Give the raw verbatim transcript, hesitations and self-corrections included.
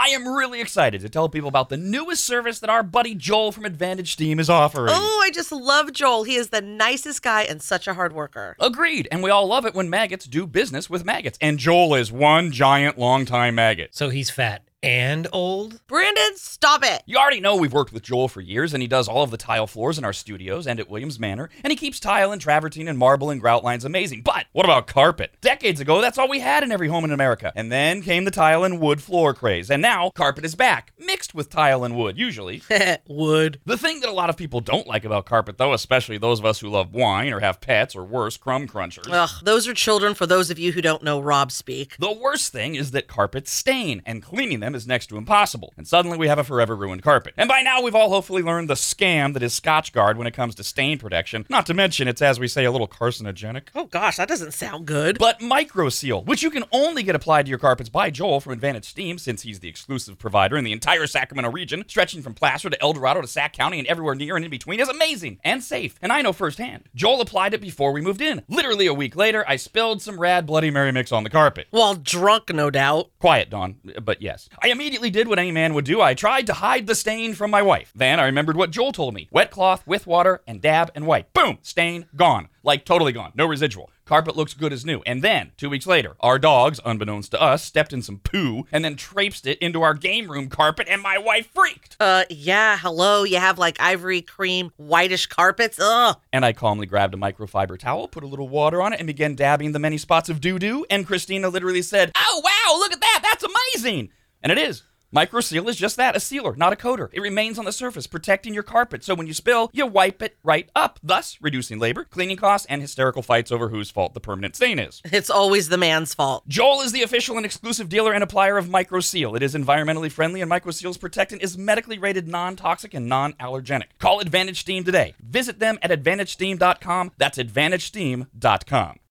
I am really excited to tell people about the newest service that our buddy Joel from Advantage Steam is offering. Oh, I just love Joel. He is the nicest guy and such a hard worker. Agreed, and we all love it when maggots do business with maggots, and Joel is one giant long-time maggot. So he's fat and old? Brandon, stop it. You already know we've worked with Joel for years, and he does all of the tile floors in our studios and at Williams Manor, and he keeps tile and travertine and marble and grout lines amazing. But what about carpet? Decades ago, that's all we had in every home in America. And then came the tile and wood floor craze, and now carpet is back, mixed with tile and wood, usually. Wood. The thing that a lot of people don't like about carpet, though, especially those of us who love wine or have pets or worse, crumb crunchers. Ugh, those are children for those of you who don't know Rob speak. The worst thing is that carpets stain, and cleaning them is next to impossible. And suddenly we have a forever ruined carpet. And by now we've all hopefully learned the scam that is Scotchgard when it comes to stain protection. Not to mention it's, as we say, a little carcinogenic. Oh gosh, that doesn't sound good. But MicroSeal, which you can only get applied to your carpets by Joel from Advantage Steam, since he's the exclusive provider in the entire Sacramento region, stretching from Placer to El Dorado to Sac County and everywhere near and in between, is amazing and safe. And I know firsthand. Joel applied it before we moved in. Literally a week later, I spilled some rad Bloody Mary mix on the carpet. While drunk, no doubt. Quiet, Dawn, but yes. I immediately did what any man would do. I tried to hide the stain from my wife. Then I remembered what Joel told me. Wet cloth with water and dab and wipe. Boom! Stain gone. Like totally gone. No residual. Carpet looks good as new. And then, two weeks later, our dogs, unbeknownst to us, stepped in some poo and then traipsed it into our game room carpet, and my wife freaked. Uh, yeah, hello, you have like ivory cream, whitish carpets, ugh. And I calmly grabbed a microfiber towel, put a little water on it, and began dabbing the many spots of doo-doo, and Christina literally said, "Oh, wow, look at that, that's amazing!" And it is. MicroSeal is just that, a sealer, not a coater. It remains on the surface, protecting your carpet, so when you spill, you wipe it right up, thus reducing labor, cleaning costs, and hysterical fights over whose fault the permanent stain is. It's always the man's fault. Joel is the official and exclusive dealer and applier of MicroSeal. It is environmentally friendly, and MicroSeal's protectant is medically rated non-toxic and non-allergenic. Call Advantage Steam today. Visit them at advantage steam dot com. That's advantage steam dot com.